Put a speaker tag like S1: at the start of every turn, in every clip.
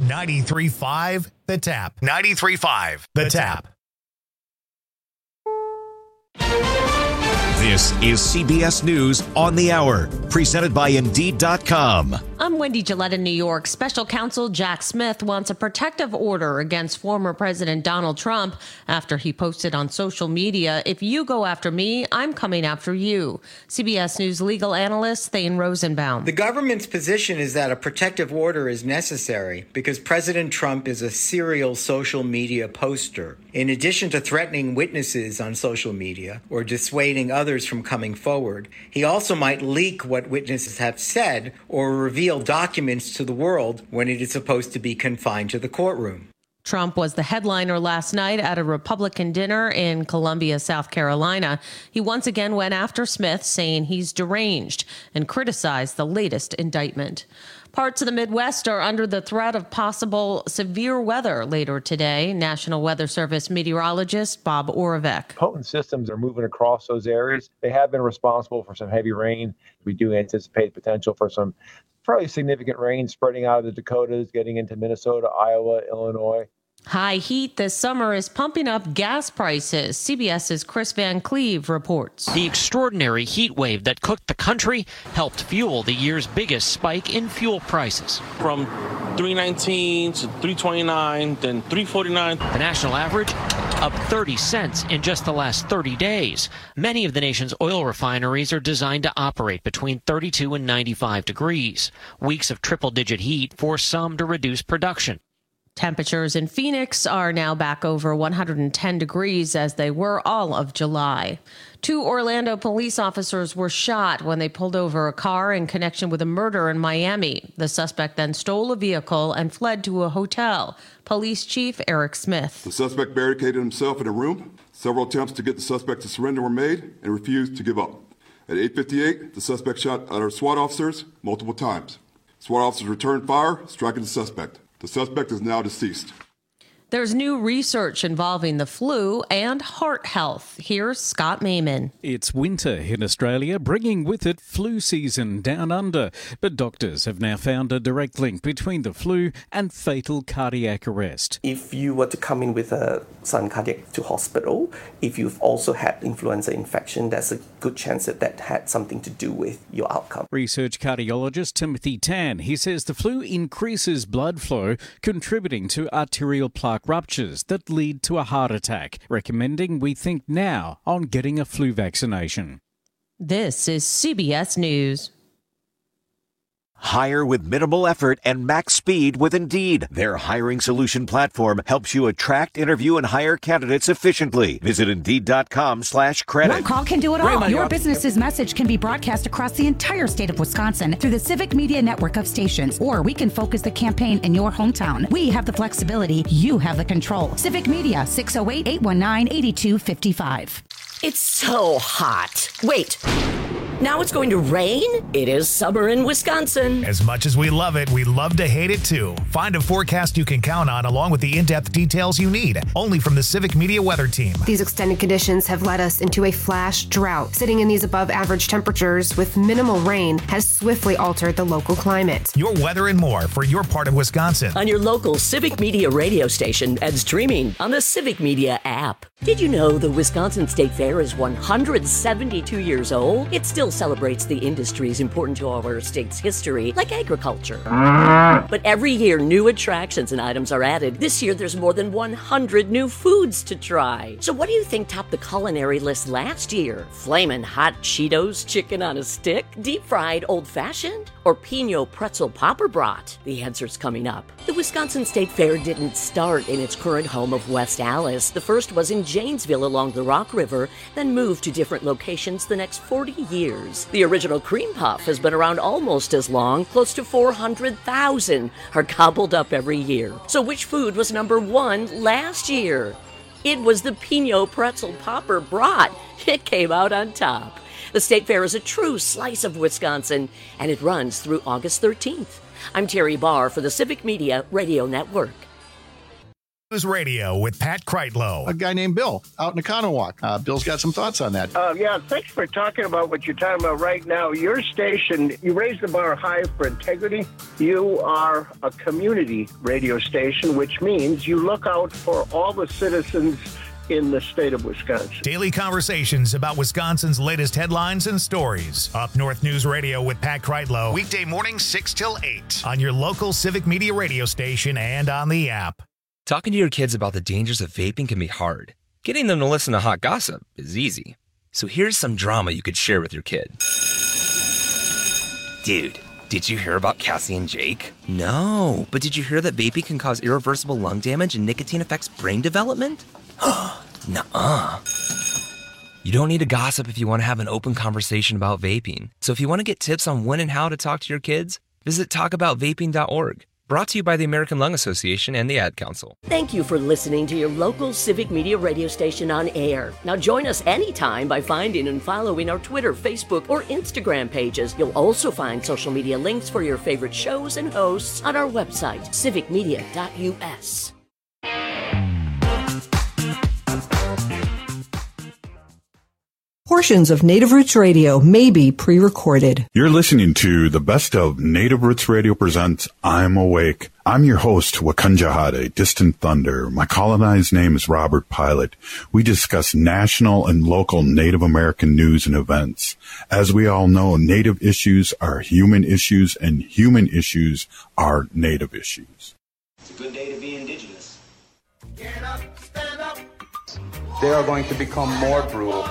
S1: 93.5 The Tap. 93.5 The Tap.
S2: This is CBS News on the Hour, presented by Indeed.com.
S3: I'm Wendy Gillette in New York. Special counsel Jack Smith wants a protective order against former President Donald Trump after he posted on social media, "If you go after me, I'm coming after you." CBS News legal analyst Thane Rosenbaum.
S4: The government's position is that a protective order is necessary because President Trump is a serial social media poster. In addition to threatening witnesses on social media or dissuading others from coming forward, he also might leak what witnesses have said or reveal documents to the world when it is supposed to be confined to the courtroom.
S3: Trump was the headliner last night at a Republican dinner in Columbia, South Carolina. He once again went after Smith, saying he's deranged, and criticized the latest indictment. Parts of the Midwest are under the threat of possible severe weather later today. National Weather Service meteorologist Bob Oravec.
S5: Potent systems are moving across those areas. They have been responsible for some heavy rain. We do anticipate potential for some fairly significant rain spreading out of the Dakotas, getting into Minnesota, Iowa, Illinois.
S3: High heat this summer is pumping up gas prices. CBS's Chris Van Cleve reports.
S6: The extraordinary heat wave that cooked the country helped fuel the year's biggest spike in fuel prices.
S7: From $3.19 to $3.29, then $3.49.
S6: The national average up 30 cents in just the last 30 days. Many of the nation's oil refineries are designed to operate between 32 and 95 degrees. Weeks of triple-digit heat force some to reduce production.
S3: Temperatures in Phoenix are now back over 110 degrees as they were all of July. 2 Orlando police officers were shot when they pulled over a car in connection with a murder in Miami. The suspect then stole a vehicle and fled to a hotel. Police Chief Eric Smith.
S8: The suspect barricaded himself in a room. Several attempts to get the suspect to surrender were made and refused to give up. At 8:58, the suspect shot at our SWAT officers multiple times. SWAT officers returned fire, striking the suspect. The suspect is now deceased.
S3: There's new research involving the flu and heart health. Here's Scott Mayman.
S9: It's winter in Australia, bringing with it flu season down under. But doctors have now found a direct link between the flu and fatal cardiac arrest.
S10: If you were to come in with a sudden cardiac to hospital, if you've also had influenza infection, there's a good chance that that had something to do with your outcome.
S9: Research cardiologist Timothy Tan, he says the flu increases blood flow, contributing to arterial plaque ruptures that lead to a heart attack, recommending we think now on getting a flu vaccination.
S3: This is CBS News.
S2: Hire with minimal effort and max speed with Indeed. Their hiring solution platform helps you attract, interview, and hire candidates efficiently. Visit Indeed.com/credit.
S11: One call can do it all. Your business's message can be broadcast across the entire state of Wisconsin through the Civic Media network of stations, or we can focus the campaign in your hometown. We have the flexibility. You have the control. Civic Media, 608-819-8255.
S12: It's so hot. Wait. Now it's going to rain? It is summer in Wisconsin.
S1: As much as we love it, we love to hate it too. Find a forecast you can count on along with the in-depth details you need, only from the Civic Media weather team.
S13: These extended conditions have led us into a flash drought. Sitting in these above average temperatures with minimal rain has swiftly altered the local climate.
S1: Your weather and more for your part of Wisconsin.
S12: On your local Civic Media radio station and streaming on the Civic Media app. Did you know the Wisconsin State Fair is 172 years old? It still celebrates the industries important to our state's history, like agriculture. But every year, new attractions and items are added. This year, there's more than 100 new foods to try. So what do you think topped the culinary list last year? Flamin' hot Cheetos chicken on a stick? Deep-fried old-fashioned? Or Pinot pretzel popper brat? The answer's coming up. The Wisconsin State Fair didn't start in its current home of West Allis. The first was in Janesville along the Rock River, then moved to different locations the next 40 years. The original cream puff has been around almost as long. Close to 400,000 are gobbled up every year. So which food was number one last year? It was the Pinot pretzel popper brat. It came out on top. The State Fair is a true slice of Wisconsin, and it runs through August 13th. I'm Terry Barr for the Civic Media Radio Network.
S1: News Radio with Pat Kreitlow.
S14: A guy named Bill out in Oconomowoc. Bill's got some thoughts on that.
S15: Yeah, thanks for talking about what you're talking about right now. Your station, you raise the bar high for integrity. You are a community radio station, which means you look out for all the citizens in the state of Wisconsin.
S1: Daily conversations about Wisconsin's latest headlines and stories. Up North News Radio with Pat Kreitlow. Weekday mornings 6 till 8 on your local Civic Media radio station and on the app.
S16: Talking to your kids about the dangers of vaping can be hard. Getting them to listen to hot gossip is easy. So here's some drama you could share with your kid. Dude, did you hear about Cassie and Jake? No, but did you hear that vaping can cause irreversible lung damage and nicotine affects brain development? Nuh-uh. You don't need to gossip if you want to have an open conversation about vaping. So if you want to get tips on when and how to talk to your kids, visit talkaboutvaping.org. Brought to you by the American Lung Association and the Ad Council.
S12: Thank you for listening to your local Civic Media radio station on air. Now join us anytime by finding and following our Twitter, Facebook, or Instagram pages. You'll also find social media links for your favorite shows and hosts on our website, civicmedia.us.
S17: Portions of Native Roots Radio may be pre-recorded.
S18: You're listening to the best of Native Roots Radio presents I'm Awake. I'm your host, Wakunjahade, Distant Thunder. My colonized name is Robert Pilot. We discuss national and local Native American news and events. As we all know, Native issues are human issues, and human issues are Native issues.
S19: It's a good day to be Indigenous.
S20: Get up, stand up. They are going to become more brutal.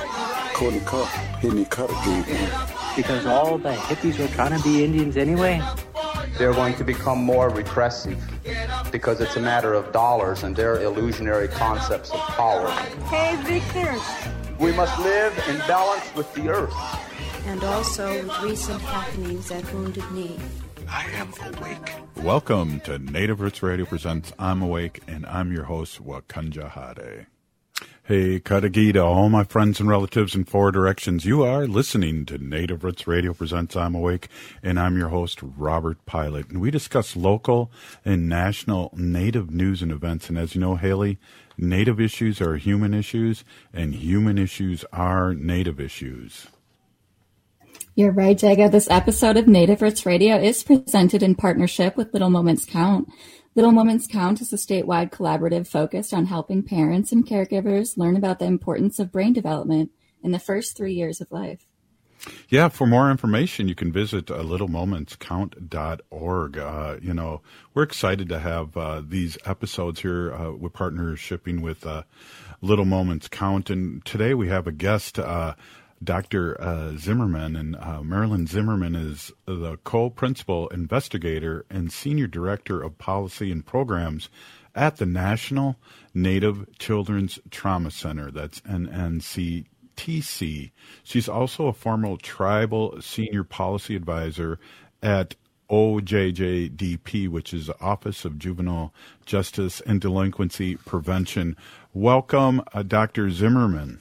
S21: Because all the hippies were trying to be Indians anyway.
S20: They're going to become more repressive because it's a matter of dollars and their illusionary concepts of power.
S22: Hey, Victor.
S20: We must live in balance with the earth.
S22: And also with recent happenings at Wounded Knee.
S18: I am awake. Welcome to Native Roots Radio presents I'm Awake, and I'm your host, Wakunjahade. Hey, Kadagida, all my friends and relatives in four directions. You are listening to Native Roots Radio presents I'm Awake, and I'm your host, Robert Pilot. And we discuss local and national Native news and events. And as you know, Haley, Native issues are human issues, and human issues are Native issues.
S23: You're right, Jaga. This episode of Native Roots Radio is presented in partnership with Little Moments Count. Little Moments Count is a statewide collaborative focused on helping parents and caregivers learn about the importance of brain development in the first 3 years of life.
S18: Yeah, for more information, you can visit littlemomentscount.org. We're excited to have these episodes here. We're partnershipping with Little Moments Count. And today we have a guest, Dr. Zimmerman, and Marilyn Zimmerman is the co-principal investigator and senior director of policy and programs at the National Native Children's Trauma Center. That's NNCTC. She's also a former tribal senior policy advisor at OJJDP, which is the Office of Juvenile Justice and Delinquency Prevention. Welcome, Dr. Zimmerman.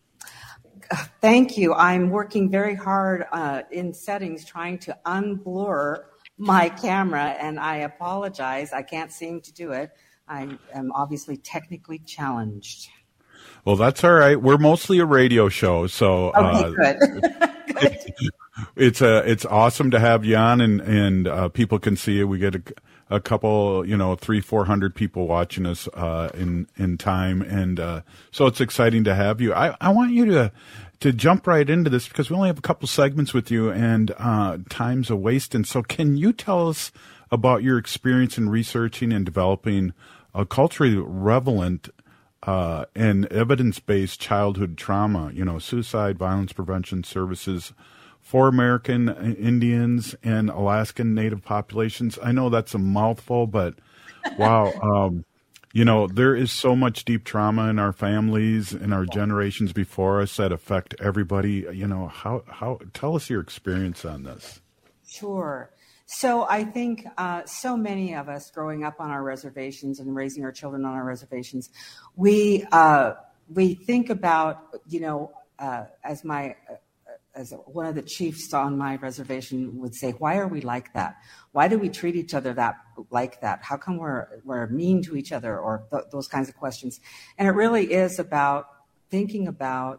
S24: Thank you. I'm working very hard in settings trying to unblur my camera, and I apologize. I can't seem to do it. I am obviously technically challenged.
S18: Well, that's all right. We're mostly a radio show, so
S24: okay, good.
S18: It's awesome to have you on, and people can see you. We get a couple, 300-400 people watching us in time, and so it's exciting to have you. I want you to jump right into this because we only have a couple segments with you, and time's a waste. And so, can you tell us about your experience in researching and developing a culturally relevant and evidence-based childhood trauma, suicide, violence prevention services for American Indians and Alaskan Native populations? I know that's a mouthful, but wow. There is so much deep trauma in our families and our generations before us that affect everybody. How tell us your experience on this.
S24: Sure. So I think so many of us growing up on our reservations and raising our children on our reservations, we think about, as my one of the chiefs on my reservation would say, why are we like that? Why do we treat each other like that? How come we're mean to each other, or those kinds of questions? And it really is about thinking about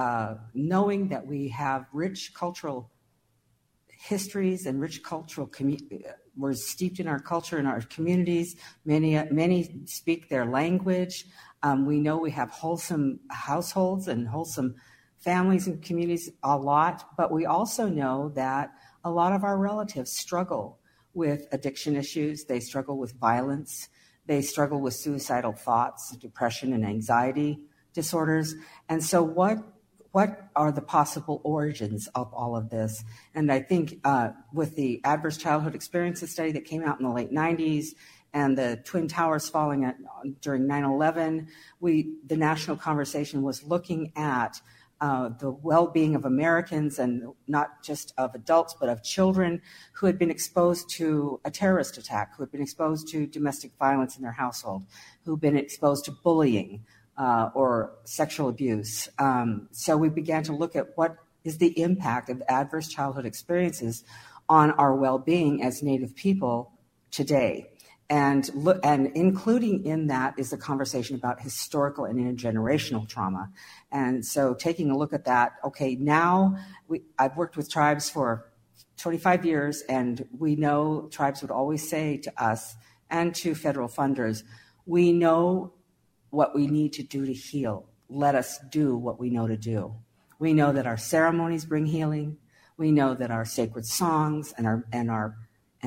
S24: knowing that we have rich cultural histories and rich cultural we're steeped in our culture, in our communities. Many speak their language. We know we have wholesome households and wholesome families and communities a lot, but we also know that a lot of our relatives struggle with addiction issues. They struggle with violence. They struggle with suicidal thoughts, depression, and anxiety disorders. And so what are the possible origins of all of this? And I think with the Adverse Childhood Experiences study that came out in the late 90s and the Twin Towers falling during 9/11, the national conversation was looking at the well-being of Americans, and not just of adults, but of children who had been exposed to a terrorist attack, who had been exposed to domestic violence in their household, who had been exposed to bullying or sexual abuse. So we began to look at what is the impact of adverse childhood experiences on our well-being as Native people today. And including in that is the conversation about historical and intergenerational trauma. And so taking a look at that, okay, now I've worked with tribes for 25 years, and we know tribes would always say to us and to federal funders, we know what we need to do to heal. Let us do what we know to do. We know that our ceremonies bring healing. We know that our sacred songs and our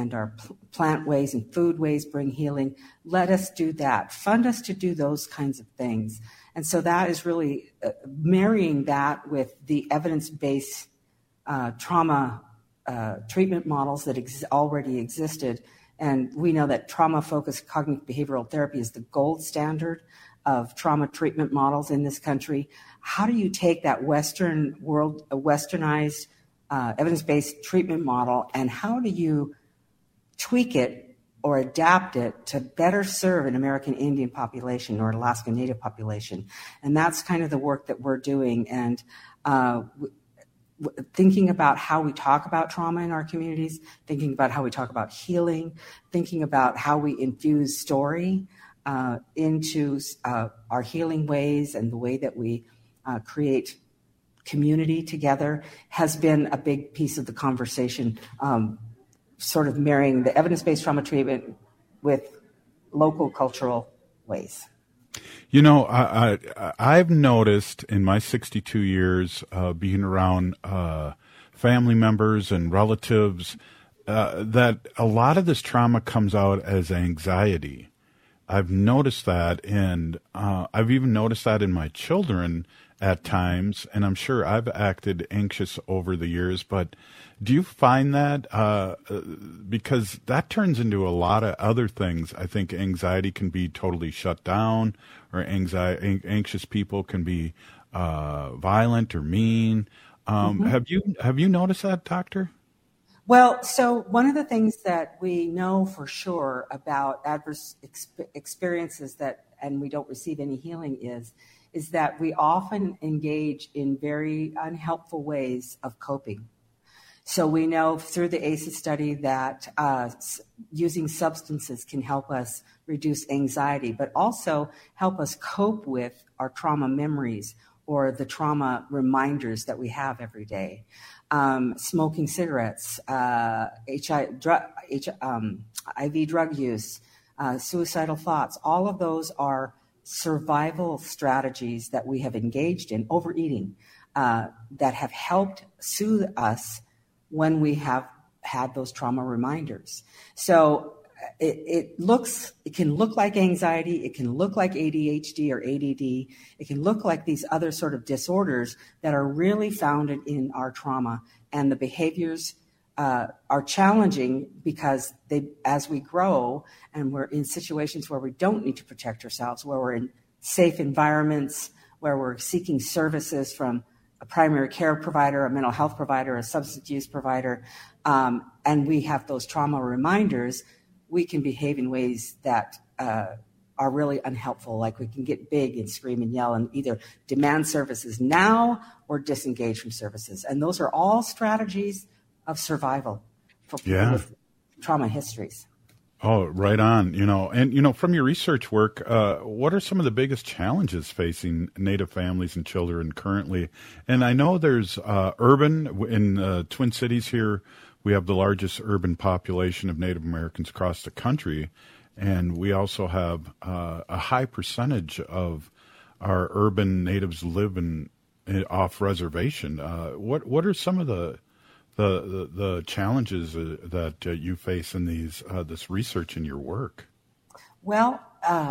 S24: plant ways and food ways bring healing. Let us do that. Fund us to do those kinds of things. And so that is really marrying that with the evidence-based trauma treatment models that already existed. And we know that trauma-focused cognitive behavioral therapy is the gold standard of trauma treatment models in this country. How do you take that Western world, a westernized evidence-based treatment model, and how do you tweak it or adapt it to better serve an American Indian population or Alaska Native population? And that's kind of the work that we're doing. And thinking about how we talk about trauma in our communities, thinking about how we talk about healing, thinking about how we infuse story into our healing ways and the way that we create community together has been a big piece of the conversation, sort of marrying the evidence-based trauma treatment with local cultural ways.
S18: You know, I've noticed in my 62 years being around family members and relatives that a lot of this trauma comes out as anxiety. I've noticed that, and I've even noticed that in my children at times, and I'm sure I've acted anxious over the years, but do you find that? Because that turns into a lot of other things. I think anxiety can be totally shut down, or anxious people can be violent or mean. Have you noticed that, Doctor?
S24: Well, so one of the things that we know for sure about adverse experiences and we don't receive any healing is that we often engage in very unhelpful ways of coping. So we know through the ACEs study that using substances can help us reduce anxiety, but also help us cope with our trauma memories or the trauma reminders that we have every day. Smoking cigarettes, IV drug use, suicidal thoughts, all of those are survival strategies that we have engaged in, overeating, that have helped soothe us when we have had those trauma reminders. So it can look like anxiety, it can look like ADHD or ADD, it can look like these other sort of disorders that are really founded in our trauma, and the behaviors are challenging because as we grow and we're in situations where we don't need to protect ourselves, where we're in safe environments, where we're seeking services from a primary care provider, a mental health provider, a substance use provider, and we have those trauma reminders, we can behave in ways that are really unhelpful. Like we can get big and scream and yell and either demand services now or disengage from services. And those are all strategies of survival for people with trauma histories.
S18: Oh, right on. And from your research work, what are some of the biggest challenges facing Native families and children currently? And I know there's urban in Twin Cities here. We have the largest urban population of Native Americans across the country. And we also have a high percentage of our urban natives live off reservation. What are some of the challenges that you face in this research in your work?
S24: Well,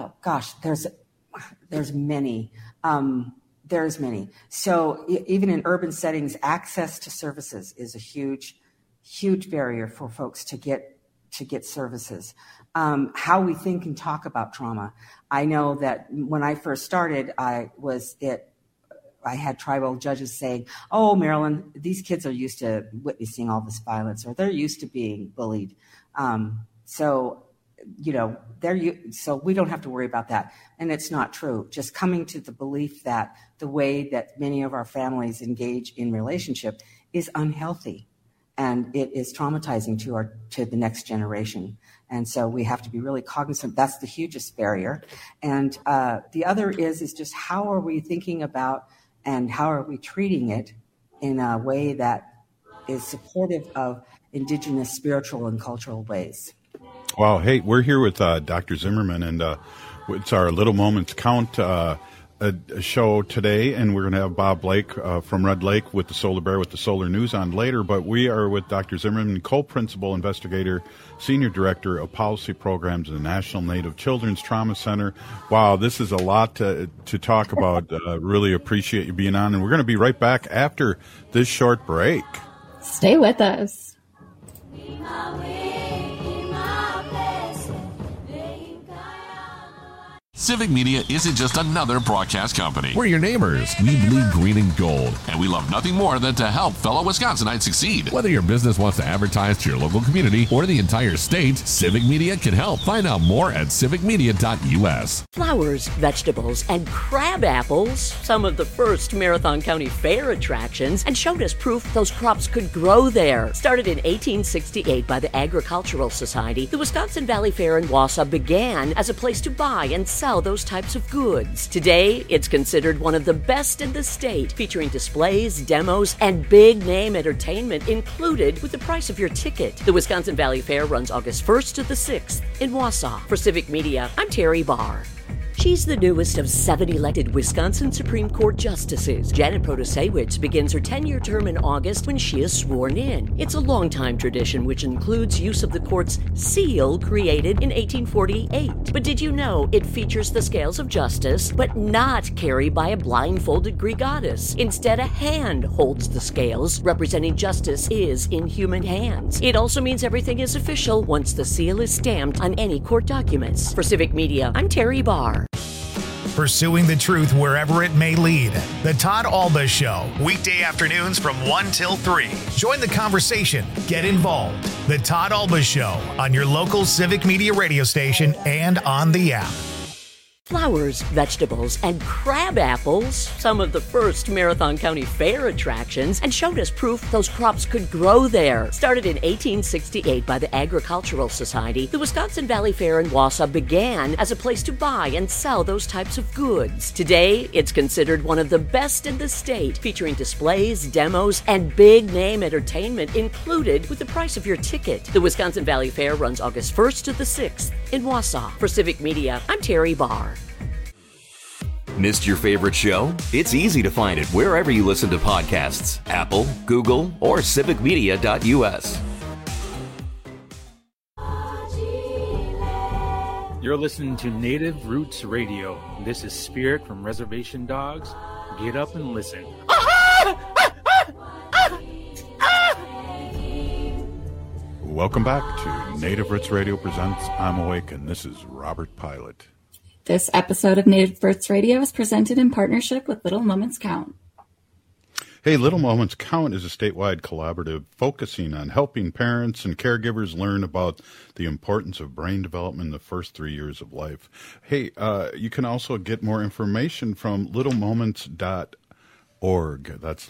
S24: there's many. There's many. So even in urban settings, access to services is a huge barrier for folks to get services. How we think and talk about trauma. I know that when I first started, I had tribal judges saying, "Oh, Marilyn, these kids are used to witnessing all this violence, or they're used to being bullied. So we don't have to worry about that." And it's not true. Just coming to the belief that the way that many of our families engage in relationship is unhealthy, and it is traumatizing to the next generation. And so we have to be really cognizant. That's the hugest barrier. And the other is just how are we thinking about and how are we treating it in a way that is supportive of Indigenous spiritual and cultural ways.
S18: Wow. Hey, we're here with Dr. Zimmerman, and it's our Little Moments Count a show today, and we're going to have Bob Blake from Red Lake with the Solar Bear with the Solar News on later. But we are with Dr. Zimmerman, co-principal investigator, senior director of policy programs at the National Native Children's Trauma Center. Wow, this is a lot to talk about. Really appreciate you being on, and we're going to be right back after this short break.
S23: Stay with us.
S4: Civic Media isn't just another broadcast company. We're your neighbors. We bleed green and gold, and we love nothing more than to help fellow Wisconsinites succeed. Whether your business wants to advertise to your local community or the entire state, Civic Media can help. Find out more at civicmedia.us.
S12: Flowers, vegetables, and crab apples, some of the first Marathon County Fair attractions, and showed us proof those crops could grow there. Started in 1868 by the Agricultural Society, the Wisconsin Valley Fair in Wausau began as a place to buy and sell those types of goods. Today, it's considered one of the best in the state, featuring displays, demos, and big-name entertainment included with the price of your ticket. The Wisconsin Valley Fair runs August 1st to the 6th in Wausau. For Civic Media, I'm Terry Barr. She's the newest of 7 elected Wisconsin Supreme Court justices. Janet Protasiewicz begins her 10-year term in August when she is sworn in. It's a long-time tradition which includes use of the court's seal created in 1848. But did you know it features the scales of justice, but not carried by a blindfolded Greek goddess? Instead, a hand holds the scales, representing justice is in human hands. It also means everything is official once the seal is stamped on any court documents. For Civic Media, I'm Terry Barr.
S1: Pursuing the truth wherever it may lead. The Todd Alba Show, weekday afternoons from 1 till 3. Join the conversation. Get involved. The Todd Alba Show on your local Civic Media radio station and on the app.
S12: Flowers, vegetables, and crab apples, some of the first Marathon County Fair attractions, and showed us proof those crops could grow there. Started in 1868 by the Agricultural Society, the Wisconsin Valley Fair in Wausau began as a place to buy and sell those types of goods. Today, it's considered one of the best in the state, featuring displays, demos, and big-name entertainment included with the price of your ticket. The Wisconsin Valley Fair runs August 1st to the 6th in Wausau. For Civic Media, I'm Terry Barr.
S5: Missed your favorite show? It's easy to find it wherever you listen to podcasts. Apple, Google, or civicmedia.us.
S21: You're listening to Native Roots Radio. This is Spirit from Reservation Dogs. Get up and listen.
S18: Welcome back to Native Roots Radio presents I'm Awake, and this is Robert Pilot.
S23: This episode of Native Roots Radio is presented in partnership with Little Moments Count.
S18: Hey, Little Moments Count is a statewide collaborative focusing on helping parents and caregivers learn about the importance of brain development in the first 3 years of life. Hey, you can also get more information from littlemoments.org. That's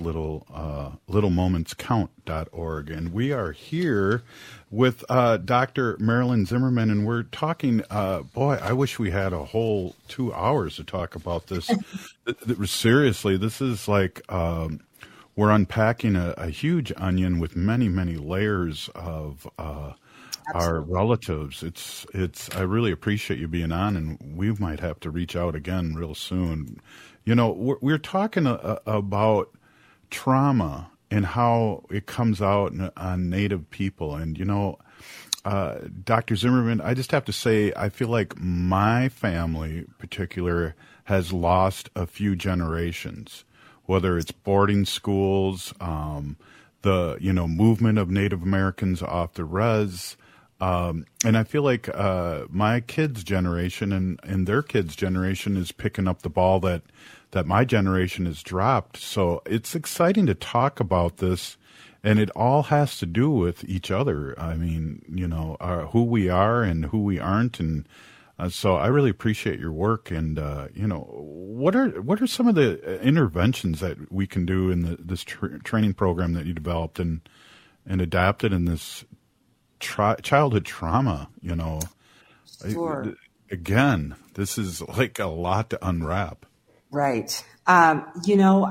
S18: littlemomentscount.org. And we are here with Dr. Marilyn Zimmerman, and we're talking, boy, I wish we had a whole 2 hours to talk about this. Seriously, this is like we're unpacking a huge onion with many, many layers of our relatives. It's. I really appreciate you being on, and we might have to reach out again real soon. You know, we're talking about trauma and how it comes out on Native people. And, you know, Dr. Zimmerman, I just have to say, I feel like my family in particular has lost a few generations, whether it's boarding schools, the, you know, movement of Native Americans off the res. And I feel like my kids' generation and their kids' generation is picking up the ball that my generation has dropped. So it's exciting to talk about this, and it all has to do with each other. I mean, you know, who we are and who we aren't. And so I really appreciate your work. And, you know, what are some of the interventions that we can do in this training program that you developed and adapted in this childhood trauma, you know?
S24: Sure.
S18: Again, this is like a lot to unwrap.
S24: Right. You know,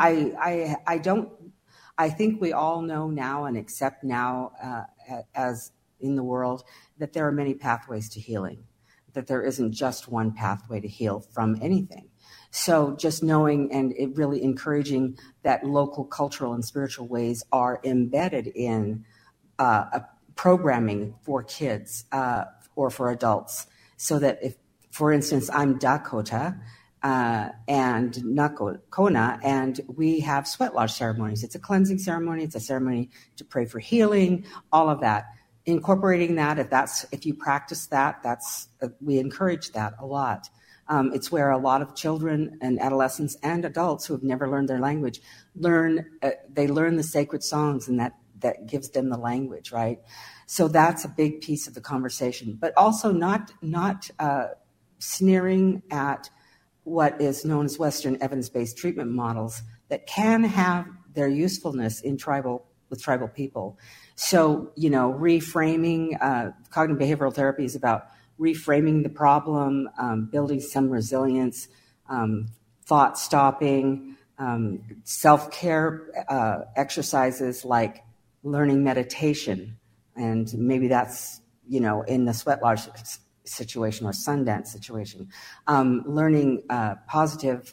S24: I think we all know now and accept now, as in the world, that there are many pathways to healing, that there isn't just one pathway to heal from anything. So just knowing and it really encouraging that local cultural and spiritual ways are embedded in programming for kids or for adults, so that if, for instance, I'm Dakota and Nakona, and we have sweat lodge ceremonies. It's a cleansing ceremony. It's a ceremony to pray for healing, all of that. Incorporating that, if you practice that, we encourage that a lot. It's where a lot of children and adolescents and adults who have never learned their language learn the sacred songs, and that gives them the language, right? So that's a big piece of the conversation, but also not sneering at what is known as Western evidence-based treatment models that can have their usefulness with tribal people. So, you know, reframing, cognitive behavioral therapy is about reframing the problem, building some resilience, thought stopping, self-care exercises like learning meditation. And maybe that's, you know, in the sweat lodge situation or Sundance situation, learning positive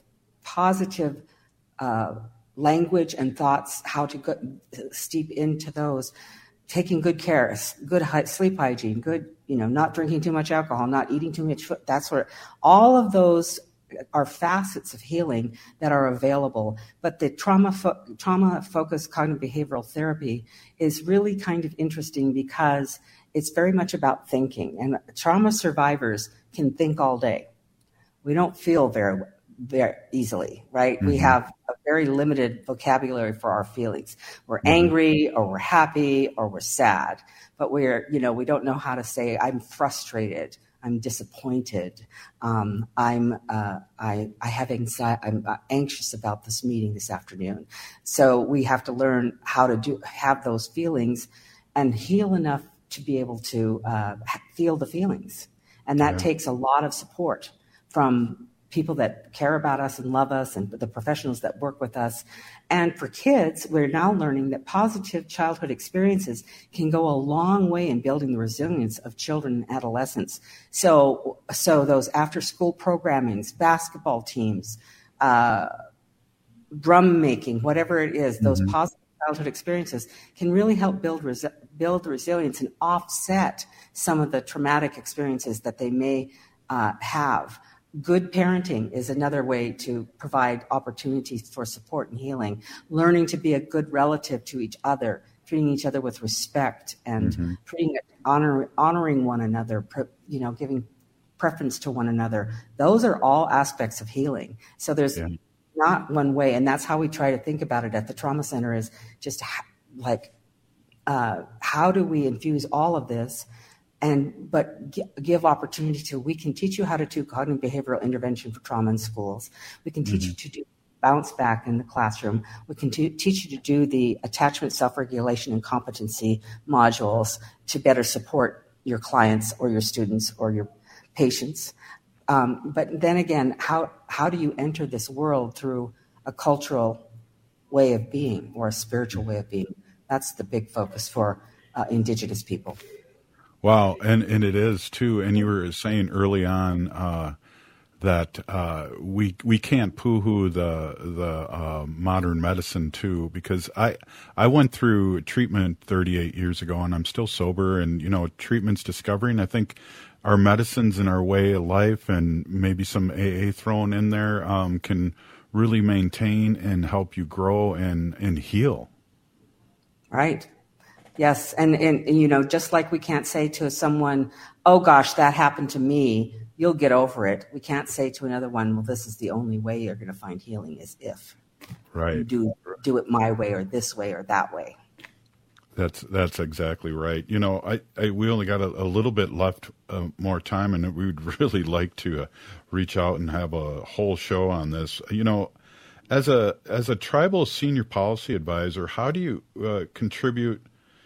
S24: language and thoughts, how to steep into those, taking good care, good sleep hygiene, good, you know, not drinking too much alcohol, not eating too much food, that sort of, all of those are facets of healing that are available. But the trauma-focused cognitive behavioral therapy is really kind of interesting because it's very much about thinking, and trauma survivors can think all day. We don't feel very easily, right? Mm-hmm. We have a very limited vocabulary for our feelings. We're angry, or we're happy, or we're sad, but we don't know how to say, I'm frustrated, I'm disappointed, I have anxiety, I'm anxious about this meeting this afternoon. So we have to learn how to have those feelings and heal enough to be able to feel the feelings. And that takes a lot of support from people that care about us and love us, and the professionals that work with us. And for kids, we're now learning that positive childhood experiences can go a long way in building the resilience of children and adolescents. So those after-school programmings, basketball teams, drum making, whatever it is, those positive childhood experiences can really help build resilience and offset some of the traumatic experiences that they may have. Good parenting is another way to provide opportunities for support and healing. Learning to be a good relative to each other, treating each other with respect, and honoring one another, giving preference to one another. Those are all aspects of healing. So there's not one way. And that's how we try to think about it at the trauma center, is just how do we infuse all of this, but give opportunity to, we can teach you how to do cognitive behavioral intervention for trauma in schools. We can teach you to do bounce back in the classroom. We can teach you to do the attachment, self-regulation, and competency modules to better support your clients or your students or your patients. But then again, how do you enter this world through a cultural way of being or a spiritual way of being? That's the big focus for Indigenous people.
S18: Wow, and it is too. And you were saying early on that we can't poo-hoo the modern medicine too, because I went through treatment 38 years ago, and I'm still sober. And treatment's discovering. I think our medicines and our way of life, and maybe some AA thrown in there, can really maintain and help you grow and heal.
S24: Right. Yes. And just like we can't say to someone, oh gosh, that happened to me, you'll get over it. We can't say to another one, well, this is the only way you're going to find healing, is if you do it my way or this way or that way.
S18: That's exactly right. We only got a little bit left, more time, and we would really like to reach out and have a whole show on this. As a tribal senior policy advisor, how do you contribute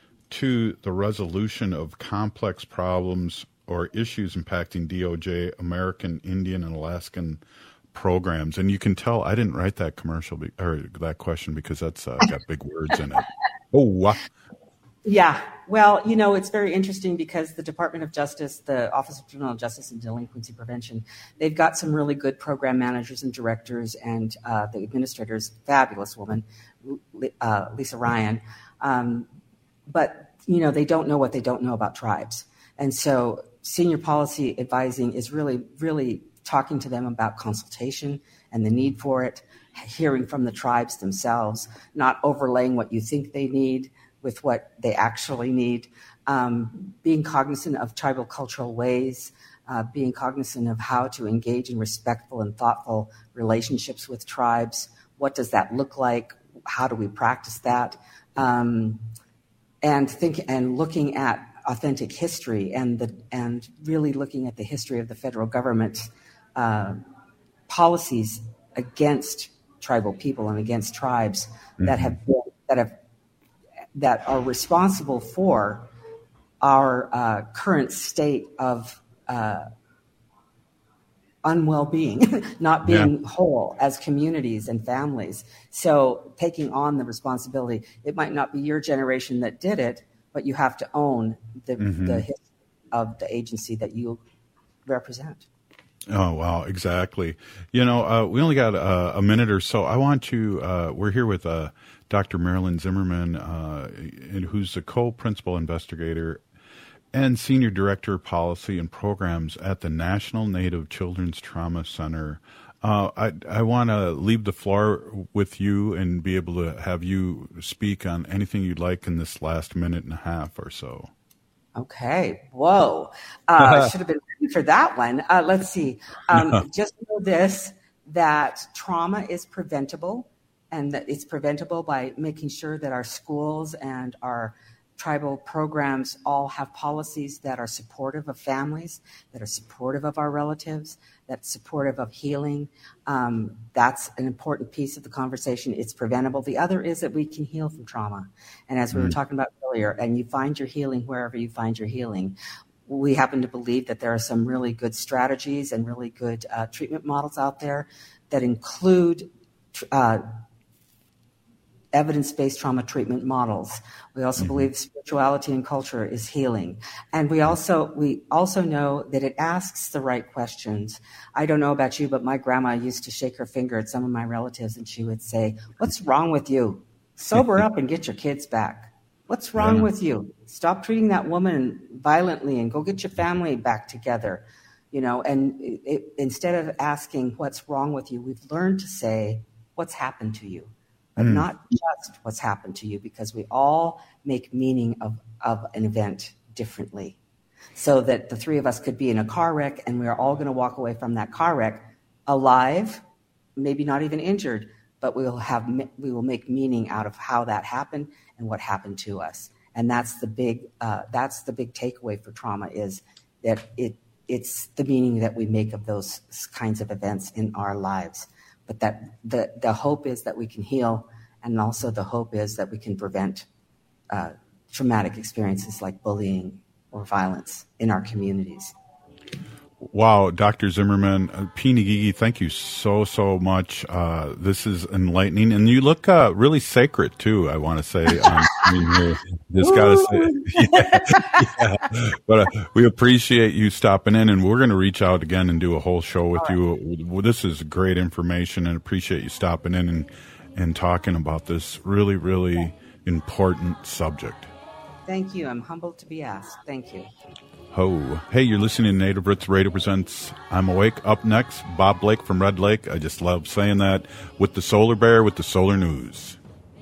S18: to the resolution of complex problems or issues impacting DOJ, American Indian, and Alaskan programs? And you can tell I didn't write that commercial or that question because that's got big words in it. Oh, wow.
S24: Yeah. Well, it's very interesting because the Department of Justice, the Office of Juvenile Justice and Delinquency Prevention, they've got some really good program managers and directors, and the administrator's fabulous woman, Lisa Ryan. But, they don't know what they don't know about tribes. And so senior policy advising is really, really talking to them about consultation and the need for it, hearing from the tribes themselves, not overlaying what you think they need with what they actually need, being cognizant of tribal cultural ways, being cognizant of how to engage in respectful and thoughtful relationships with tribes. What does that look like? How do we practice that? And looking at authentic history and really looking at the history of the federal government's policies against tribal people and against tribes that are responsible for our current state of unwell-being, not being whole as communities and families. So taking on the responsibility, it might not be your generation that did it, but you have to own the history of the agency that you represent.
S18: Oh, wow, exactly. We only got a minute or so. I want to, we're here with Dr. Marilyn Zimmerman, who's the co-principal investigator and Senior Director of Policy and Programs at the National Native Children's Trauma Center. I want to leave the floor with you and be able to have you speak on anything you'd like in this last minute and a half or so.
S24: Okay. Whoa. I should have been ready for that one. Let's see. Just know this, that trauma is preventable, and that it's preventable by making sure that our schools and our tribal programs all have policies that are supportive of families, that are supportive of our relatives, that's supportive of healing. That's an important piece of the conversation. It's preventable. The other is that we can heal from trauma. And as we were talking about earlier, and you find your healing wherever you find your healing. We happen to believe that there are some really good strategies and really good treatment models out there that include evidence-based trauma treatment models. We also believe spirituality and culture is healing. And we also know that it asks the right questions. I don't know about you, but my grandma used to shake her finger at some of my relatives and she would say, "What's wrong with you? Sober up and get your kids back. What's wrong with you? Stop treating that woman violently and go get your family back together." And instead of asking what's wrong with you, we've learned to say, what's happened to you? But not just what's happened to you, because we all make meaning of an event differently. So that the three of us could be in a car wreck and we're all going to walk away from that car wreck alive, maybe not even injured, but we will make meaning out of how that happened and what happened to us. And that's the big takeaway for trauma, is that it's the meaning that we make of those kinds of events in our lives. But that the hope is that we can heal, and also the hope is that we can prevent traumatic experiences like bullying or violence in our communities.
S18: Wow, Dr. Zimmerman, P. Ngigi, thank you so much. This is enlightening, and you look really sacred too. I want to say, just gotta say, yeah. But we appreciate you stopping in, and we're going to reach out again and do a whole show with you. This is great information, and appreciate you stopping in and talking about this really, really important subject.
S24: Thank you. I'm humbled to be asked. Thank you.
S18: Hey, you're listening to Native Roots Radio presents I'm Awake. Up next, Bob Blake from Red Lake. I just love saying that, with the Solar Bear with the Solar News.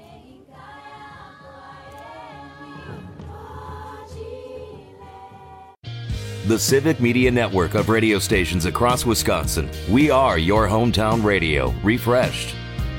S5: The Civic Media Network of radio stations across Wisconsin. We are your hometown radio, refreshed.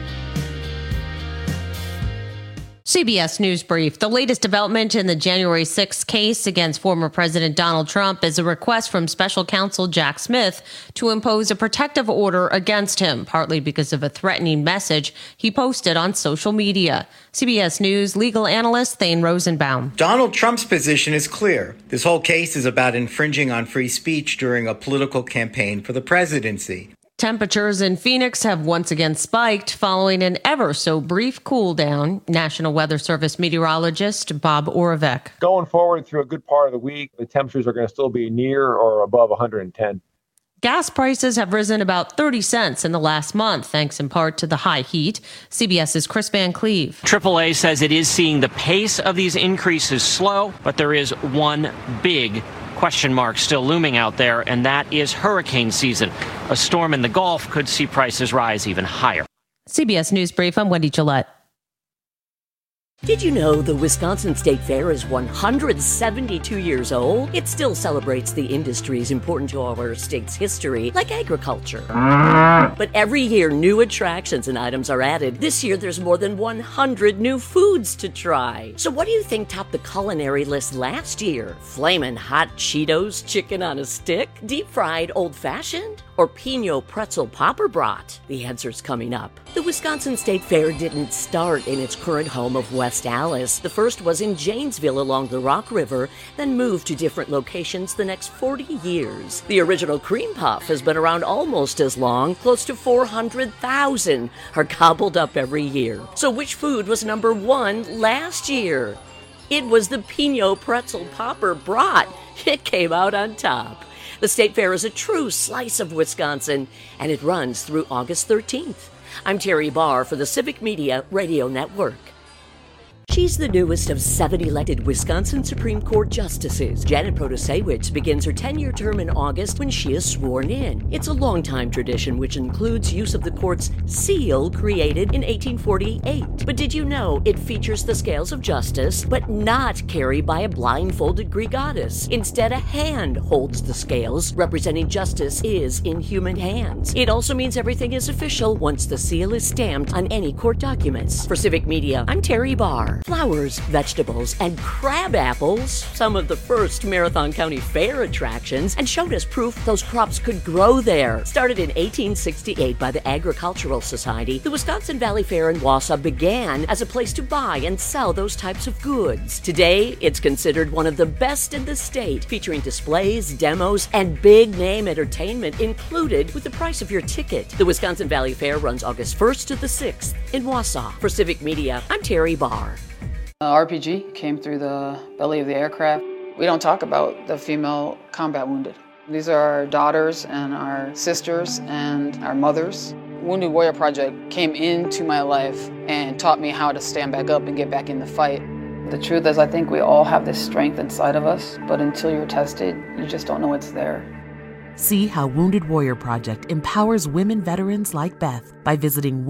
S3: CBS News Brief. The latest development in the January 6th case against former President Donald Trump is a request from special counsel Jack Smith to impose a protective order against him, partly because of a threatening message he posted on social media. CBS News legal analyst Thane Rosenbaum.
S6: Donald Trump's position is clear. This whole case is about infringing on free speech during a political campaign for the presidency.
S3: Temperatures in Phoenix have once again spiked following an ever so brief cool down. National Weather Service meteorologist Bob Oravec.
S7: Going forward through a good part of the week, the temperatures are going to still be near or above 110.
S3: Gas prices have risen about 30 cents in the last month, thanks in part to the high heat. CBS's Chris Van Cleve.
S8: AAA says it is seeing the pace of these increases slow, but there is one big question mark still looming out there, and that is hurricane season. A storm in the Gulf could see prices rise even higher.
S3: CBS News Brief, I'm Wendy Gillette.
S12: Did you know the Wisconsin State Fair is 172 years old? It still celebrates the industries important to our state's history, like agriculture. But every year, new attractions and items are added. This year, there's more than 100 new foods to try. So what do you think topped the culinary list last year? Flamin' hot Cheetos chicken on a stick? Deep-fried old-fashioned? Or Pinot pretzel popper brat? The answer's coming up. The Wisconsin State Fair didn't start in its current home of West Allis. The first was in Janesville along the Rock River, then moved to different locations the next 40 years. The original cream puff has been around almost as long. Close to 400,000 are gobbled up every year. So which food was number one last year? It was the Pinot pretzel popper brat. It came out on top. The State Fair is a true slice of Wisconsin, and it runs through August 13th. I'm Terry Barr for the Civic Media Radio Network. She's the newest of 7 elected Wisconsin Supreme Court justices. Janet Protasewicz begins her 10-year term in August when she is sworn in. It's a long-time tradition which includes use of the court's seal created in 1848. But did you know it features the scales of justice, but not carried by a blindfolded Greek goddess? Instead, a hand holds the scales, representing justice is in human hands. It also means everything is official once the seal is stamped on any court documents. For Civic Media, I'm Terry Barr. Flowers, vegetables, and crab apples, some of the first Marathon County Fair attractions, and showed us proof those crops could grow there. Started in 1868 by the Agricultural Society, the Wisconsin Valley Fair in Wausau began as a place to buy and sell those types of goods. Today, it's considered one of the best in the state, featuring displays, demos, and big-name entertainment included with the price of your ticket. The Wisconsin Valley Fair runs August 1st to the 6th in Wausau. For Civic Media, I'm Terry Barr.
S10: RPG came through the belly of the aircraft. We don't talk about the female combat wounded. These are our daughters and our sisters and our mothers. Wounded Warrior Project came into my life and taught me how to stand back up and get back in the fight. The truth is, I think we all have this strength inside of us, but until you're tested, you just don't know it's there.
S25: See how Wounded Warrior Project empowers women veterans like Beth by
S2: by visiting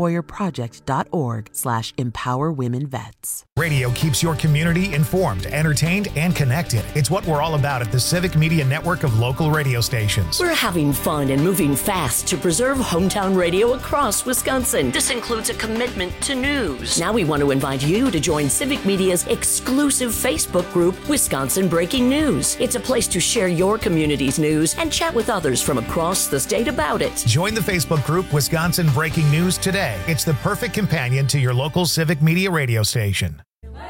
S2: woundedwarriorproject.org/empowerwomenvets.
S1: Radio keeps your community informed, entertained, and connected. It's what we're all about at the Civic Media Network of local radio stations.
S12: We're having fun and moving fast to preserve hometown radio across Wisconsin. This includes a commitment to news. Now we want to invite you to join Civic Media's exclusive Facebook group, Wisconsin Breaking News. It's a place to share your community's news and chat with others from across the state about it.
S1: Join the Facebook group Wisconsin Breaking News today. It's the perfect companion to your local Civic Media radio station.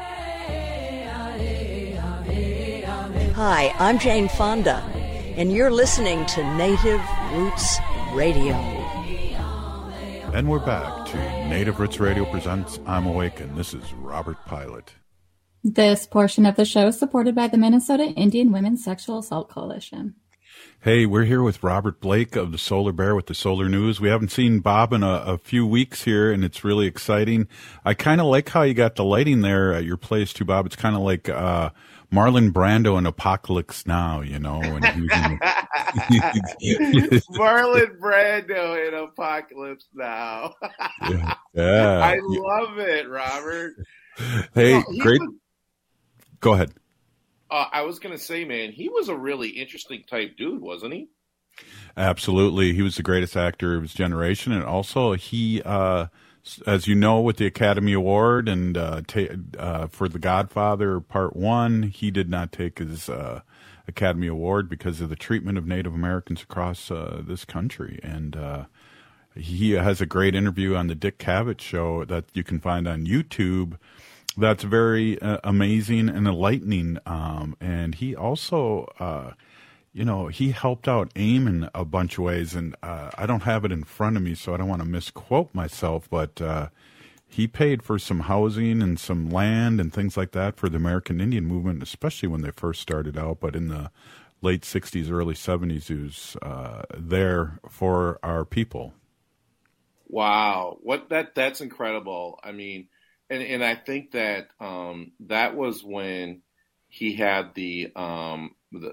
S9: Hi, I'm Jane Fonda, and you're listening to Native Roots Radio.
S18: And we're back to Native Roots Radio presents I'm Awakened. This is Robert Pilot.
S23: This portion of the show is supported by the Minnesota Indian Women's Sexual Assault Coalition.
S18: Hey, we're here with Robert Blake of the Solar Bear with the Solar News. We haven't seen Bob in a few weeks here, and it's really exciting. I kind of like how you got the lighting there at your place, too, Bob. It's kind of like Marlon Brando in Apocalypse Now, you know. And
S11: Marlon Brando in Apocalypse Now.
S18: Yeah.
S11: I love it, Robert.
S18: Hey, great. Go ahead.
S11: I was going to say, man, he was a really interesting type dude, wasn't he?
S18: Absolutely. He was the greatest actor of his generation. And also he, as you know, with the Academy Award and for The Godfather Part 1, he did not take his Academy Award because of the treatment of Native Americans across this country. And he has a great interview on the Dick Cavett Show that you can find on YouTube. That's very amazing and enlightening. And he also, he helped out AIM in a bunch of ways. And I don't have it in front of me, so I don't want to misquote myself. But he paid for some housing and some land and things like that for the American Indian movement, especially when they first started out. But in the late 60s, early 70s, he was there for our people.
S11: Wow. That's incredible. I mean, And I think that that was when he had that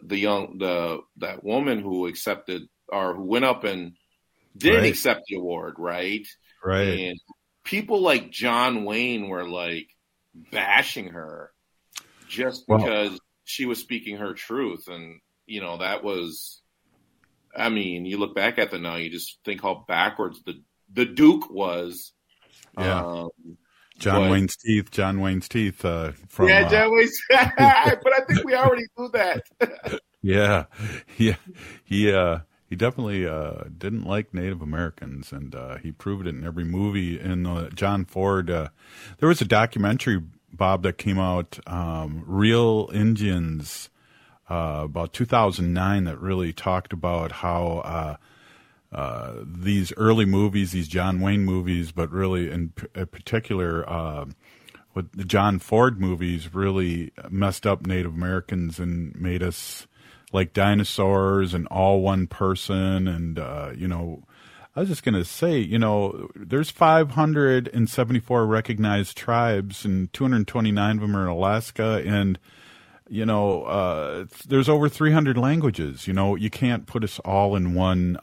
S11: woman who accepted or who went up and did accept the award, right?
S18: Right.
S11: And people like John Wayne were like bashing her just because she was speaking her truth, and that was. I mean, you look back at it now, you just think how backwards the Duke was.
S18: Yeah. John Wayne's teeth. From
S11: John Wayne's. But I think we already knew that.
S18: Yeah. He definitely didn't like Native Americans, and he proved it in every movie. In John Ford, there was a documentary, Bob, that came out, Real Indians, about 2009, that really talked about how these early movies, these John Wayne movies, but really in particular with the John Ford movies, really messed up Native Americans and made us like dinosaurs and all one person. And, I was just going to say, there's 574 recognized tribes and 229 of them are in Alaska. And, there's over 300 languages. You can't put us all in one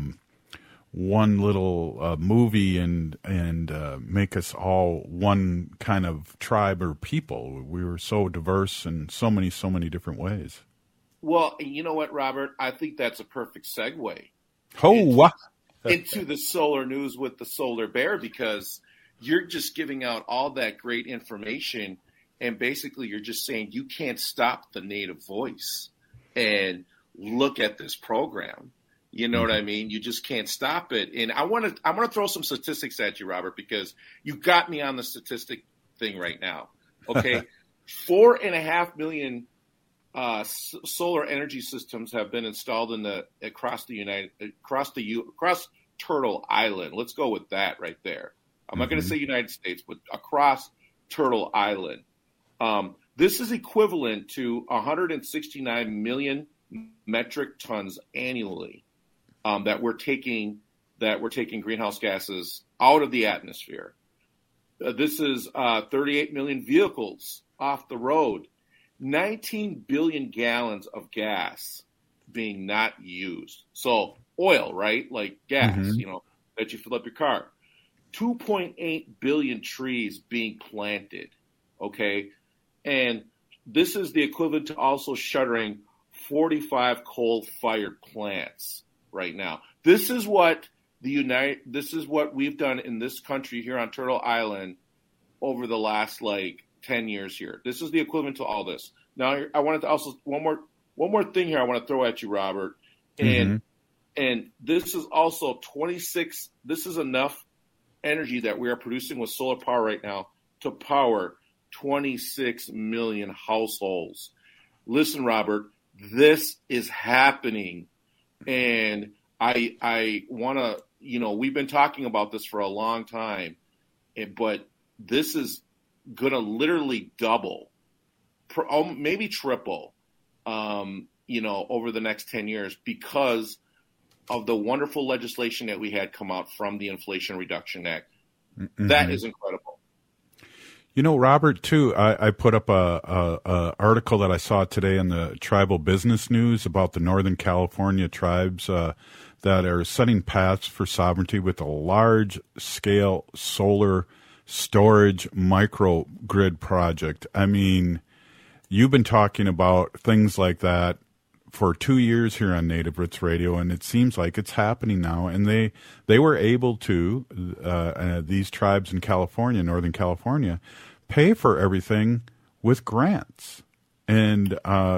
S18: little movie and make us all one kind of tribe or people. We were so diverse in so many different ways.
S11: Well, you know what, Robert? I think that's a perfect segue. Into the Solar News with the Solar Bear, because you're just giving out all that great information. And basically, you're just saying you can't stop the Native voice. And look at this program. You know what I mean? You just can't stop it. And I'm going to throw some statistics at you, Robert, because you got me on the statistic thing right now. Okay, 4.5 million solar energy systems have been installed across Turtle Island. Let's go with that right there. I'm not going to say United States, but across Turtle Island. This is equivalent to 169 million metric tons annually that we're taking greenhouse gases out of the atmosphere. This is 38 million vehicles off the road, 19 billion gallons of gas being not used. So oil, right? Like gas, that you fill up your car. 2.8 billion trees being planted, okay? And this is the equivalent to also shuttering 45 coal-fired plants right now. This is what we've done in this country here on Turtle Island over the last 10 years here. This is the equivalent to all this. Now, I wanted to also one more thing here I want to throw at you, Robert. And this is also 26. This is enough energy that we are producing with solar power right now to power 26 million households. Listen, Robert, this is happening. And I want to, we've been talking about this for a long time, but this is going to literally double, maybe triple, over the next 10 years because of the wonderful legislation that we had come out from the Inflation Reduction Act. Mm-hmm. That is incredible.
S18: Robert, too, I put up a article that I saw today in the Tribal Business News about the Northern California tribes that are setting paths for sovereignty with a large-scale solar storage microgrid project. I mean, you've been talking about things like that for 2 years here on Native Roots Radio, and it seems like it's happening now. And they were able to, these tribes in California, Northern California, pay for everything with grants. And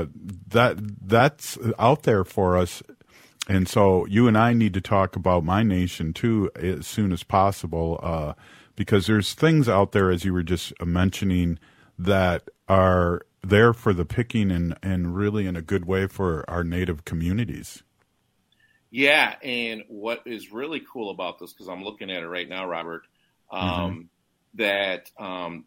S18: that's out there for us. And so you and I need to talk about my nation, too, as soon as possible, because there's things out there, as you were just mentioning, that are there for the picking and really in a good way for our Native communities. Yeah,
S11: and what is really cool about this, because I'm looking at it right now, Robert, that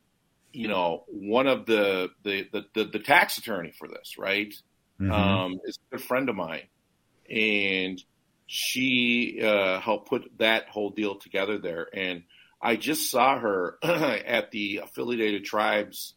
S11: one of the tax attorney for this, right, is a good friend of mine, and she helped put that whole deal together there. And I just saw her at the Affiliated Tribes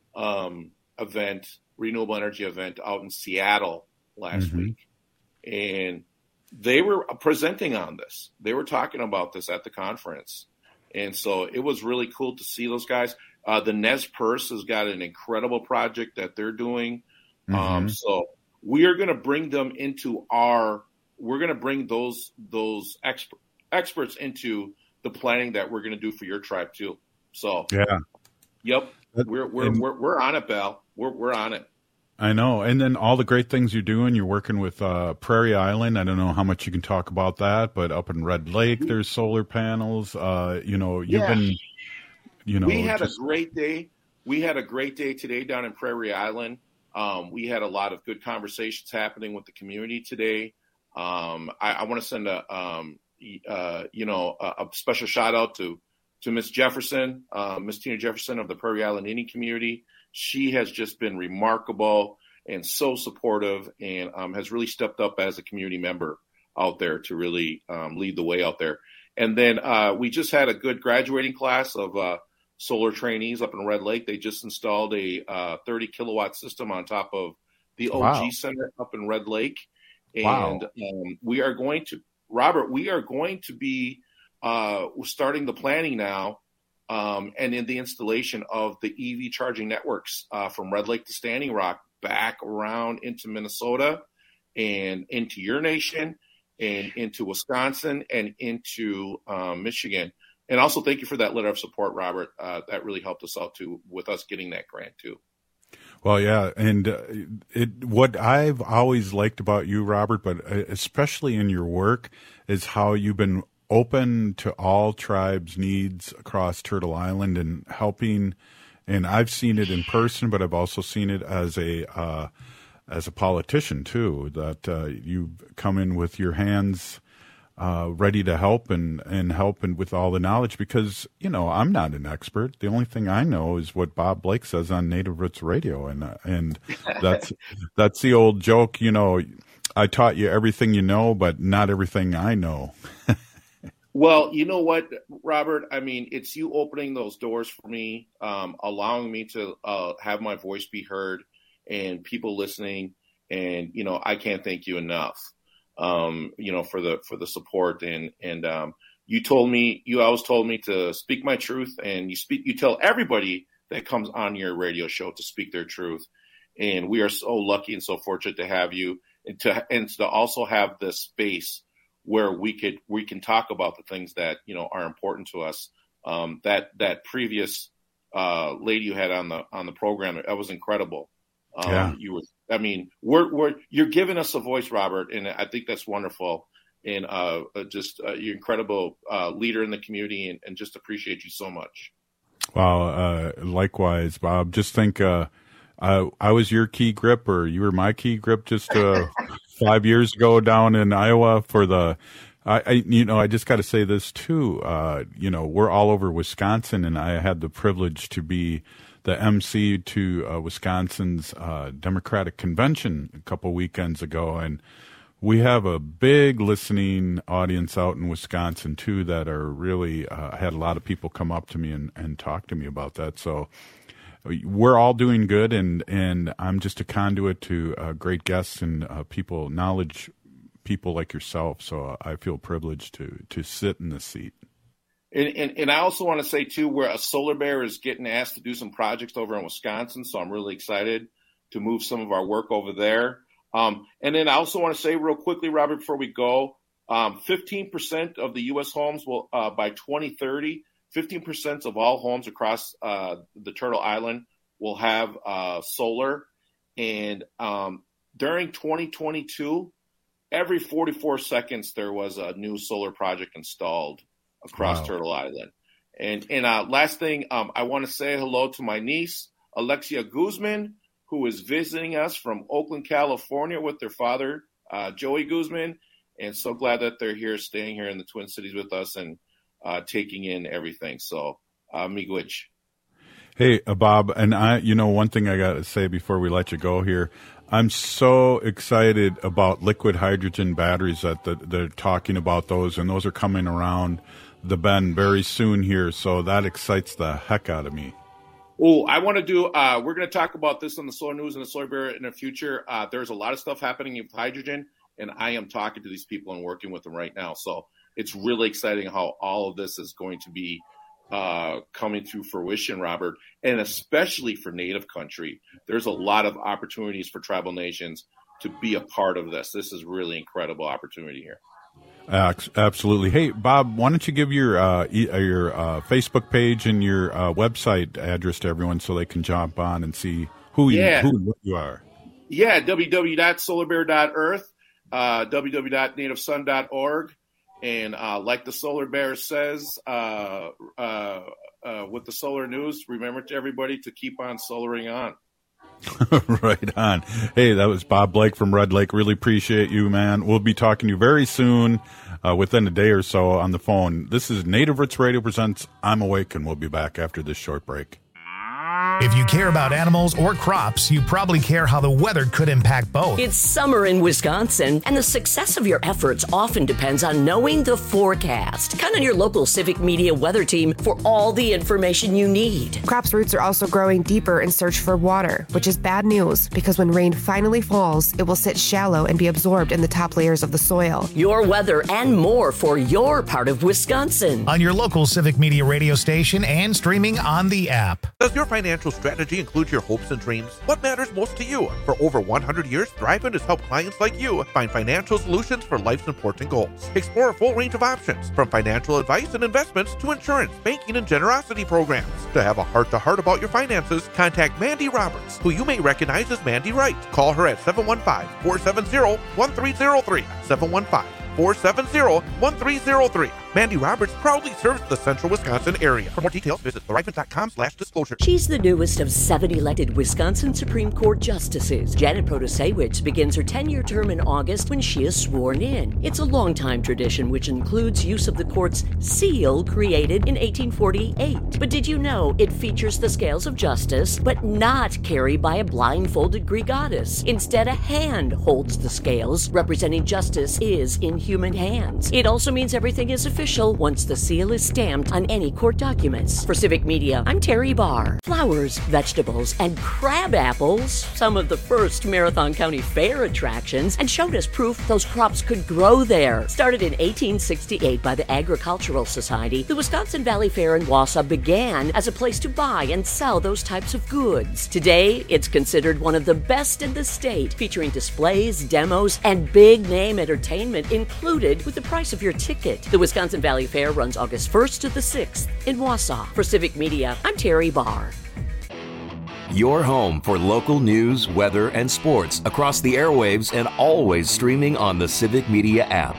S11: event, renewable energy event out in Seattle last week. And they were presenting on this. They were talking about this at the conference. And so it was really cool to see those guys. The Nez Perce has got an incredible project that they're doing. So we are going to bring them into we're going to bring those experts into the planning that we're going to do for your tribe too. So, yep. We're on it, Bal. We're on it.
S18: I know. And then all the great things you're doing, you're working with Prairie Island. I don't know how much you can talk about that, but up in Red Lake, there's solar panels. You've been,
S11: we had a great day. We had a great day today down in Prairie Island. We had a lot of good conversations happening with the community today. I want to send a special shout out to Miss Jefferson, Miss Tina Jefferson of the Prairie Island Indian community. She has just been remarkable and so supportive and has really stepped up as a community member out there to really lead the way out there. And then we just had a good graduating class of solar trainees up in Red Lake. They just installed a 30 kilowatt system on top of the OG Center up in Red Lake. And we are going to, Robert, be starting the planning now and in the installation of the EV charging networks from Red Lake to Standing Rock back around into Minnesota and into your nation and into Wisconsin and into Michigan. And also thank you for that letter of support, Robert. That really helped us out too with us getting that grant too.
S18: Well, yeah, and what I've always liked about you, Robert, but especially in your work, is how you've been open to all tribes' needs across Turtle Island and helping. And I've seen it in person, but I've also seen it as a politician too. That you come in with your hands ready to help and with all the knowledge, because I'm not an expert. The only thing I know is what Bob Blake says on Native Roots Radio, and that's the old joke. I taught you everything you know, but not everything I know.
S11: Well, you know what, Robert? I mean, it's you opening those doors for me, allowing me to have my voice be heard and people listening. And, I can't thank you enough, for the support. And you always told me to speak my truth, and you tell everybody that comes on your radio show to speak their truth. And we are so lucky and so fortunate to have you, and to also have this space where we can talk about the things that, you know, are important to us. That previous lady you had on the program, that was incredible. You're giving us a voice, Robert, and I think that's wonderful. And you're incredible leader in the community, and just appreciate you so much.
S18: Wow. Likewise, Bob. Just think, I was your key grip, or you were my key grip just 5 years ago down in Iowa for the. I just got to say this too. We're all over Wisconsin, and I had the privilege to be the MC to Wisconsin's Democratic Convention a couple weekends ago, and we have a big listening audience out in Wisconsin too that are really had a lot of people come up to me and talk to me about that. So we're all doing good, and I'm just a conduit to great guests and knowledge people like yourself. So I feel privileged to sit in this seat.
S11: And I also want to say too, where a Solar Bear is getting asked to do some projects over in Wisconsin, so I'm really excited to move some of our work over there. And then I also want to say real quickly, Robert, before we go, 15% of the U.S. homes will, by 2030, 15% of all homes across the Turtle Island will have solar. And during 2022, every 44 seconds there was a new solar project installed across Turtle Island. And last thing, I want to say hello to my niece, Alexia Guzman, who is visiting us from Oakland, California with their father, Joey Guzman. And so glad that they're here, staying here in the Twin Cities with us and taking in everything. So, miigwech.
S18: Hey, Bob, and one thing I got to say before we let you go here, I'm so excited about liquid hydrogen batteries that they're talking about those, and those are coming around the bend very soon here. So that excites the heck out of me.
S11: Oh, I want to do, we're going to talk about this on the Solar News and the Solar Bear in the future. There's a lot of stuff happening with hydrogen, and I am talking to these people and working with them right now. So it's really exciting how all of this is going to be coming to fruition, Robert, and especially for Native country. There's a lot of opportunities for tribal nations to be a part of this. This is really incredible opportunity here.
S18: Absolutely. Hey, Bob, why don't you give your Facebook page and your website address to everyone so they can jump on and see who you are.
S11: Yeah, www.solarbear.earth, www.nativesun.org. And like the Solar Bear says with the Solar News, remember to everybody to keep on solaring on.
S18: Right on. Hey, that was Bob Blake from Red Lake. Really appreciate you, man. We'll be talking to you very soon, within a day or so on the phone. This is Native Roots Radio presents I'm Awake, and we'll be back after this short break.
S1: If you care about animals or crops, you probably care how the weather could impact both.
S12: It's summer in Wisconsin, and the success of your efforts often depends on knowing the forecast. Count on your local Civic Media weather team for all the information you need.
S13: Crops' roots are also growing deeper in search for water, which is bad news because when rain finally falls, it will sit shallow and be absorbed in the top layers of the soil.
S12: Your weather and more for your part of Wisconsin.
S1: On your local Civic Media radio station and streaming on the app.
S14: Does your financial strategy include your hopes and dreams? What matters most to you? For over 100 years, Thriveland has helped clients like you find financial solutions for life's important goals. Explore a full range of options, from financial advice and investments to insurance, banking, and generosity programs. To have a heart-to-heart about your finances, contact Mandy Roberts, who you may recognize as Mandy Wright. Call her at 715-470-1303. 715-470-1303. Mandy Roberts proudly serves the central Wisconsin area. For more details, visit thriveland.com/disclosure.
S12: She's the newest of 7 elected Wisconsin Supreme Court justices. Janet Protasiewicz begins her 10-year term in August when she is sworn in. It's a long-time tradition which includes use of the court's seal created in 1848. But did you know it features the scales of justice, but not carried by a blindfolded Greek goddess? Instead, a hand holds the scales, representing justice is in human hands. It also means everything is official once the seal is stamped on any court documents. For Civic Media, I'm Terry Barr. Flowers, vegetables, and crab apples, some of the first Marathon County Fair attractions, and showed us proof those crops could grow there. Started in 1868 by the Agricultural Society, the Wisconsin Valley Fair in Wausau began as a place to buy and sell those types of goods. Today, it's considered one of the best in the state, featuring displays, demos, and big-name entertainment included with the price of your ticket. The Wisconsin Valley Fair runs August 1st to the 6th in Wausau. For Civic Media, I'm Terry Barr.
S5: Your home for local news, weather, and sports across the airwaves and always streaming on the Civic Media app.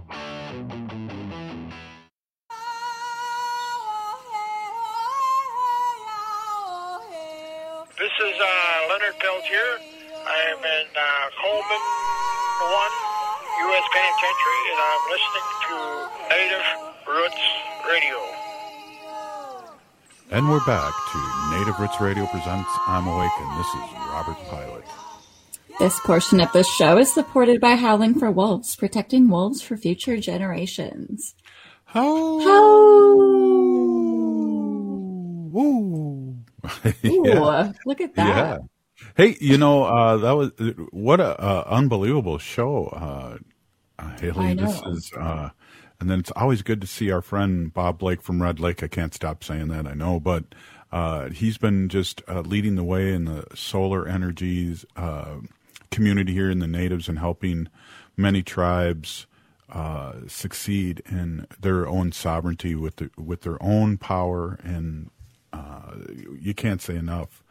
S15: This is Leonard Peltier. I am in Coleman 1, U.S. Penitentiary, and I'm listening to Native Roots Radio.
S18: And we're back to Native Roots Radio presents I'm Awakened. This is Robert Pilot.
S23: This portion of the show is supported by Howling for Wolves, protecting wolves for future generations.
S18: Woo!
S23: Ooh, look at that.
S18: Yeah. Hey, that was what a unbelievable show, Haley.
S23: I know.
S18: This is, and then it's always good to see our friend Bob Blake from Red Lake. I can't stop saying that, I know, but he's been just leading the way in the solar energies community here in the natives and helping many tribes succeed in their own sovereignty with their own power, and you can't say enough.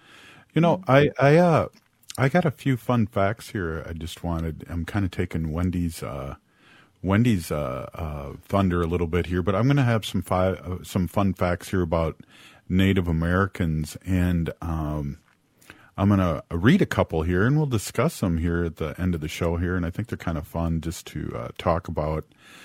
S18: I got a few fun facts here. I'm kind of taking Wendy's thunder a little bit here, but I'm going to have some fun facts here about Native Americans, and I'm going to read a couple here, and we'll discuss them here at the end of the show here, and I think they're kind of fun just to talk about.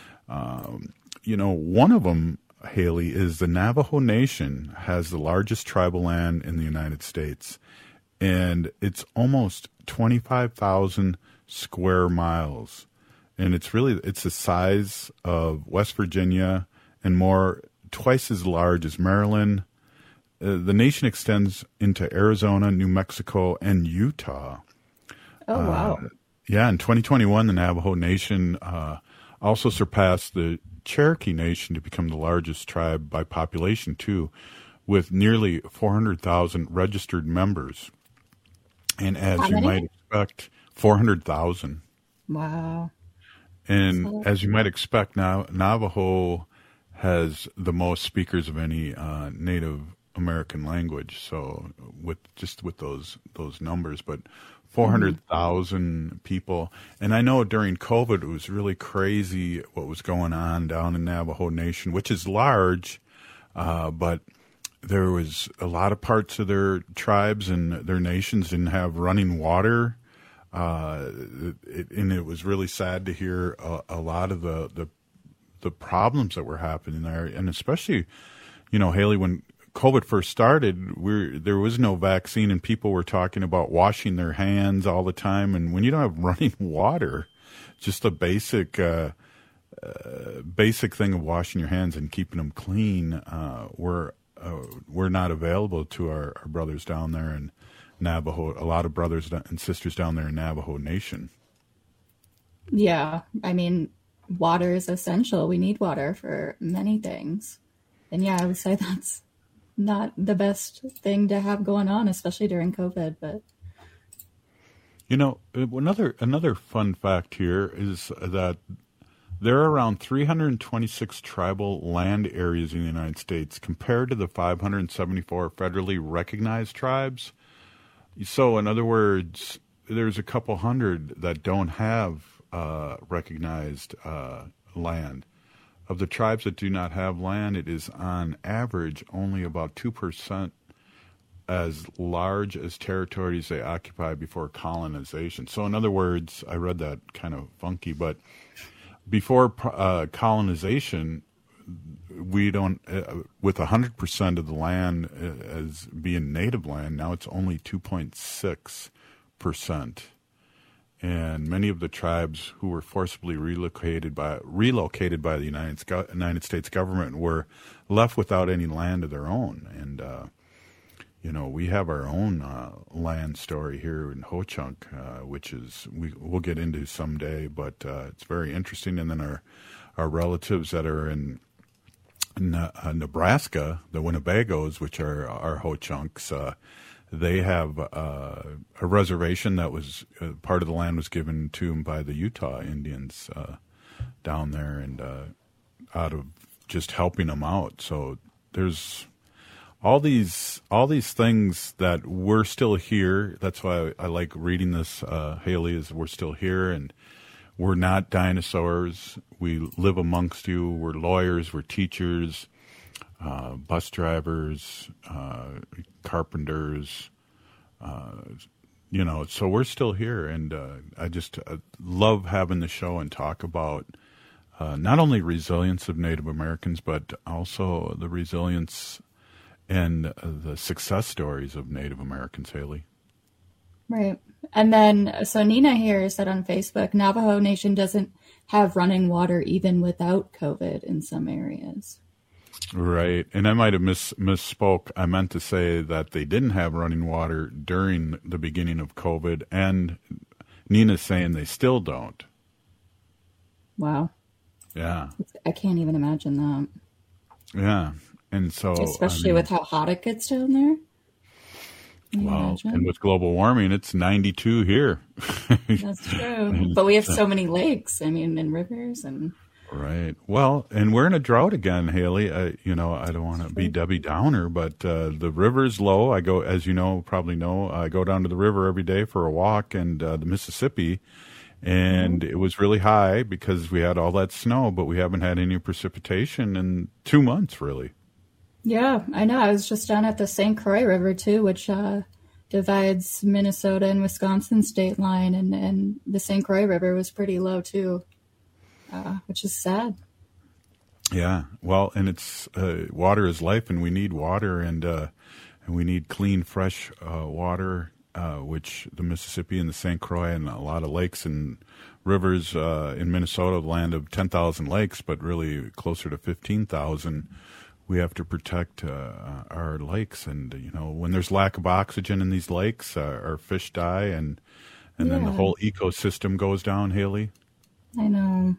S18: One of them, Haley, is the Navajo Nation has the largest tribal land in the United States, and it's almost 25,000 square miles. And it's the size of West Virginia and twice as large as Maryland. The nation extends into Arizona, New Mexico, and Utah.
S23: Oh, wow.
S18: In 2021, the Navajo Nation also surpassed the Cherokee Nation to become the largest tribe by population, too, with nearly 400,000 registered members. And as you might expect, 400,000.
S23: Wow.
S18: And as you might expect, now Navajo has the most speakers of any Native American language. So with those numbers, but 400,000 people. And I know during COVID it was really crazy what was going on down in Navajo Nation, which is large, but there was a lot of parts of their tribes and their nations didn't have running water. And it was really sad to hear a lot of the problems that were happening there, and especially, Haley, when COVID first started, there was no vaccine, and people were talking about washing their hands all the time. And when you don't have running water, just a basic thing of washing your hands and keeping them clean, were not available to our brothers down there in Navajo, a lot of brothers and sisters down there in Navajo Nation.
S23: Yeah, I mean, water is essential. We need water for many things. And yeah, I would say that's not the best thing to have going on, especially during COVID. But another fun fact here is that there are around 326 tribal land areas in the United States compared to the 574 federally recognized tribes. So, in other words, there's a couple hundred that don't have recognized land. Of the tribes that do not have land, it is on average only about 2% as large as territories they occupy before colonization. So, in other words, I read that kind of funky, but before colonization, we don't, with 100% of the land as being native land, now it's only 2.6%.
S18: and many of the tribes who were forcibly relocated by the United States government were left without any land of their own. And we have our own land story here in Ho-Chunk, which is we'll get into someday, but it's very interesting. And then our relatives that are in Nebraska, the Winnebagos, which are our Ho-Chunks, they have a reservation that was part of the land was given to them by the Utah Indians down there, and out of just helping them out. So there's all these things that we're still here. That's why I like reading this, Haley, is we're still here, and we're not dinosaurs. We live amongst you. We're lawyers. We're teachers, bus drivers, carpenters, so we're still here. And I just love having the show and talk about not only resilience of Native Americans, but also the resilience and the success stories of Native Americans, Haley.
S23: Right. And then, so Nina here said on Facebook, Navajo Nation doesn't have running water even without COVID in some areas.
S18: Right. And I might have misspoke. I meant to say that they didn't have running water during the beginning of COVID, and Nina's saying they still don't.
S23: Wow.
S18: Yeah.
S23: I can't even imagine that.
S18: Yeah. And so,
S23: especially with how hot it gets down there.
S18: Well, and with global warming, it's 92 here.
S23: That's true. But we have so many lakes, and rivers and.
S18: Right. Well, and we're in a drought again, Haley. I don't want to be Debbie Downer, but the river's low. I go, as you know, probably know, I go down to the river every day for a walk, and the Mississippi, and it was really high because we had all that snow, but we haven't had any precipitation in 2 months, really.
S23: Yeah, I know. I was just down at the St. Croix River, too, which divides Minnesota and Wisconsin state line, and the St. Croix River was pretty low, too, which is sad.
S18: Yeah, well, and it's water is life, and we need water, and we need clean, fresh water, which the Mississippi and the St. Croix and a lot of lakes and rivers in Minnesota, the land of 10,000 lakes, but really closer to 15,000. We have to protect our lakes, and when there's lack of oxygen in these lakes, our fish die, and then the whole ecosystem goes down. Haley,
S23: I know,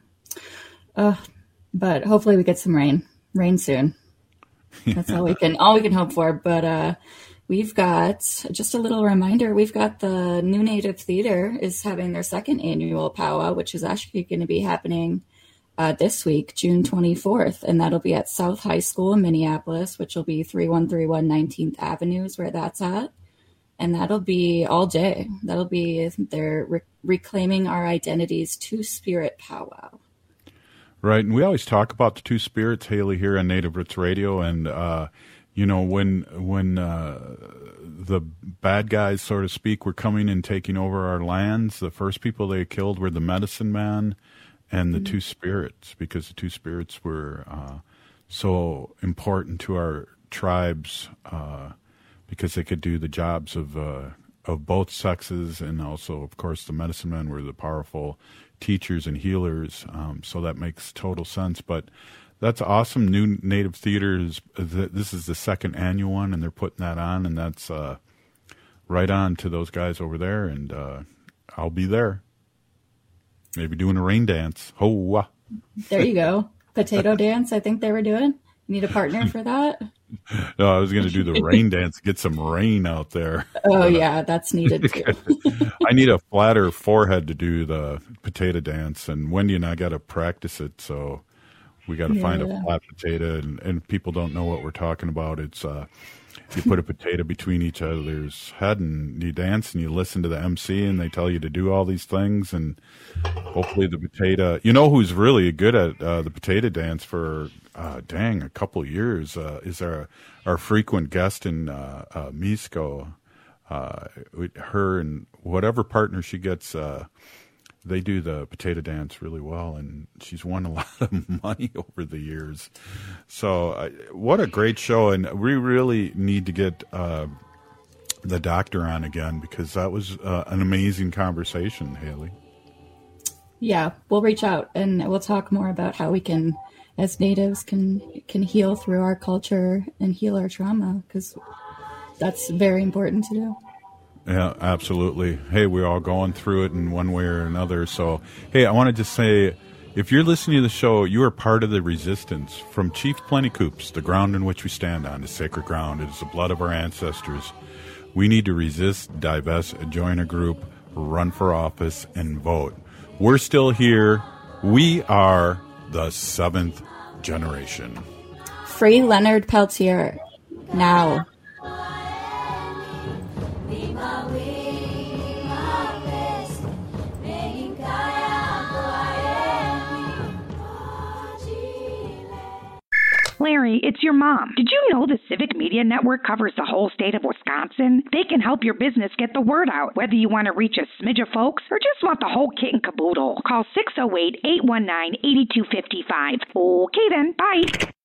S23: but hopefully we get some rain soon. That's all we can hope for. But we've got just a little reminder. We've got the New Native Theater is having their second annual powwow, which is actually going to be happening this week, June 24th, and that'll be at South High School in Minneapolis, which will be 3131 19th Avenue is where that's at. And that'll be all day. That'll be their Reclaiming Our Identities Two-Spirit Powwow.
S18: Right, and we always talk about the two spirits, Haley, here on Native Roots Radio, and when the bad guys, so to speak, were coming and taking over our lands, the first people they killed were the medicine man and the two spirits, because the two spirits were so important to our tribes because they could do the jobs of both sexes, and also, of course, the medicine men were the powerful teachers and healers. So that makes total sense. But that's awesome. New Native Theater this is the second annual one, and they're putting that on, and that's right on to those guys over there, and I'll be there. Maybe doing a rain dance. Ho!
S23: There you go. Potato dance, I think they were doing. You need a partner for that?
S18: No, I was going to do the rain dance, get some rain out there.
S23: Oh, yeah, that's needed too.
S18: I need a flatter forehead to do the potato dance, and Wendy and I got to practice it, so we got to find a flat potato, and people don't know what we're talking about. It's you put a potato between each other's head, and you dance, and you listen to the MC, and they tell you to do all these things, and hopefully the potato. You know who's really good at the potato dance for a couple of years is our frequent guest in Misco. Her and whatever partner she gets, they do the potato dance really well, and she's won a lot of money over the years. So what a great show, and we really need to get the doctor on again, because that was an amazing conversation, Haley.
S23: Yeah, we'll reach out and we'll talk more about how we can, as natives, can heal through our culture and heal our trauma, because that's very important to do.
S18: Yeah, absolutely. Hey, we're all going through it in one way or another. So, hey, I wanted to say, if you're listening to the show, you are part of the resistance. From Chief Plentycoops, the ground in which we stand on is sacred ground. It is the blood of our ancestors. We need to resist, divest, join a group, run for office, and vote. We're still here. We are the 7th generation.
S23: Free Leonard Peltier now.
S16: Larry, it's your mom. Did you know the Civic Media Network covers the whole state of Wisconsin? They can help your business get the word out, whether you want to reach a smidge of folks or just want the whole kit and caboodle. Call 608-819-8255. Okay then, bye.